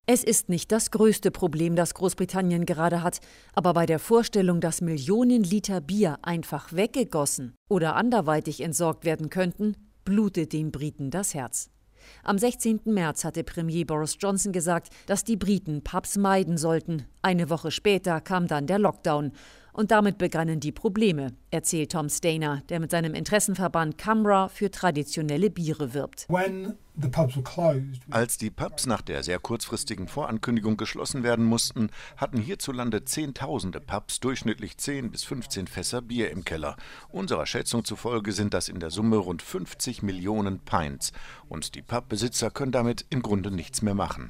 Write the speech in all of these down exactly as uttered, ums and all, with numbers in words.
Es ist nicht das größte Problem, das Großbritannien gerade hat, aber bei der Vorstellung, dass Millionen Liter Bier einfach weggegossen oder anderweitig entsorgt werden könnten, blutet den Briten das Herz. Am sechzehnten März hatte Premier Boris Johnson gesagt, dass die Briten Pubs meiden sollten. Eine Woche später kam dann der Lockdown. Und damit begannen die Probleme, erzählt Tom Stainer, der mit seinem Interessenverband CAMRA für traditionelle Biere wirbt. Als die Pubs nach der sehr kurzfristigen Vorankündigung geschlossen werden mussten, hatten hierzulande Zehntausende Pubs durchschnittlich zehn bis fünfzehn Fässer Bier im Keller. Unserer Schätzung zufolge sind das in der Summe rund fünfzig Millionen Pints. Und die Pubbesitzer können damit im Grunde nichts mehr machen.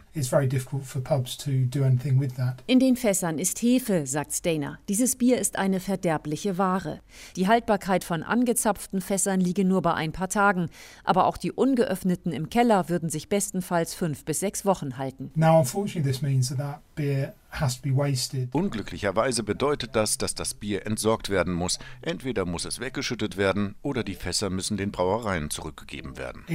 In den Fässern ist Hefe, sagt Stainer. Dieses Bier ist eine verderbliche Ware. Die Haltbarkeit von angezapften Fässern liege nur bei ein paar Tagen. Aber auch die ungeöffneten im Keller würden sich bestenfalls fünf bis sechs Wochen halten. Unglücklicherweise bedeutet das, dass das Bier entsorgt werden muss. Entweder muss es weggeschüttet werden oder die Fässer müssen den Brauereien zurückgegeben werden.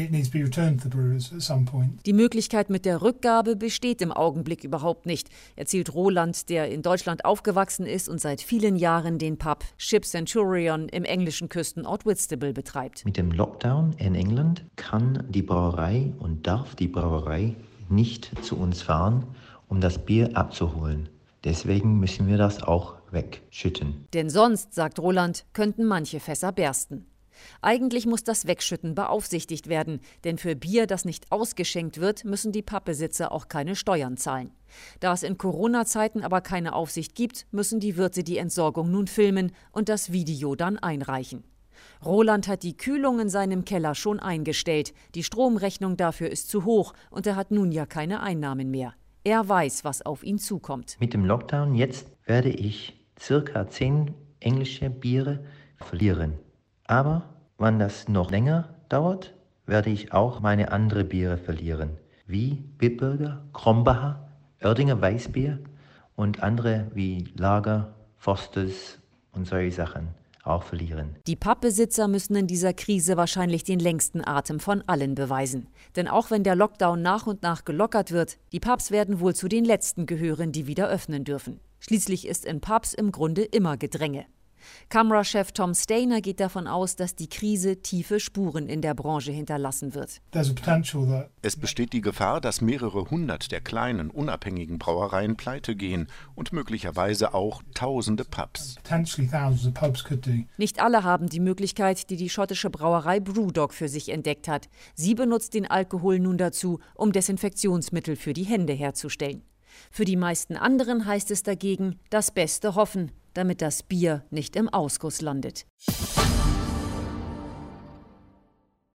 Die Möglichkeit mit der Rückgabe besteht im Augenblick überhaupt nicht, erzählt Roland, der in Deutschland aufgewachsen ist und seit vielen Jahren den Pub Ship Centurion im englischen Küstenort Whitstable betreibt. Mit dem Lockdown in England kann die Brauerei und darf die Brauerei nicht zu uns fahren, um das Bier abzuholen. Deswegen müssen wir das auch wegschütten. Denn sonst, sagt Roland, könnten manche Fässer bersten. Eigentlich muss das Wegschütten beaufsichtigt werden, denn für Bier, das nicht ausgeschenkt wird, müssen die Pubbesitzer auch keine Steuern zahlen. Da es in Corona-Zeiten aber keine Aufsicht gibt, müssen die Wirte die Entsorgung nun filmen und das Video dann einreichen. Roland hat die Kühlung in seinem Keller schon eingestellt. Die Stromrechnung dafür ist zu hoch und er hat nun ja keine Einnahmen mehr. Er weiß, was auf ihn zukommt. Mit dem Lockdown jetzt werde ich circa zehn englische Biere verlieren. Aber wenn das noch länger dauert, werde ich auch meine anderen Biere verlieren, wie Bitburger, Krombacher, Oerdinger Weißbier und andere wie Lager, Fosters und solche Sachen auch verlieren. Die Pubbesitzer müssen in dieser Krise wahrscheinlich den längsten Atem von allen beweisen. Denn auch wenn der Lockdown nach und nach gelockert wird, die Pubs werden wohl zu den letzten gehören, die wieder öffnen dürfen. Schließlich ist in Pubs im Grunde immer Gedränge. CAMRA-Chef Tom Stainer geht davon aus, dass die Krise tiefe Spuren in der Branche hinterlassen wird. Es besteht die Gefahr, dass mehrere hundert der kleinen, unabhängigen Brauereien pleite gehen und möglicherweise auch tausende Pubs. Nicht alle haben die Möglichkeit, die die schottische Brauerei Brewdog für sich entdeckt hat. Sie benutzt den Alkohol nun dazu, um Desinfektionsmittel für die Hände herzustellen. Für die meisten anderen heißt es dagegen, das Beste hoffen, damit das Bier nicht im Ausguss landet.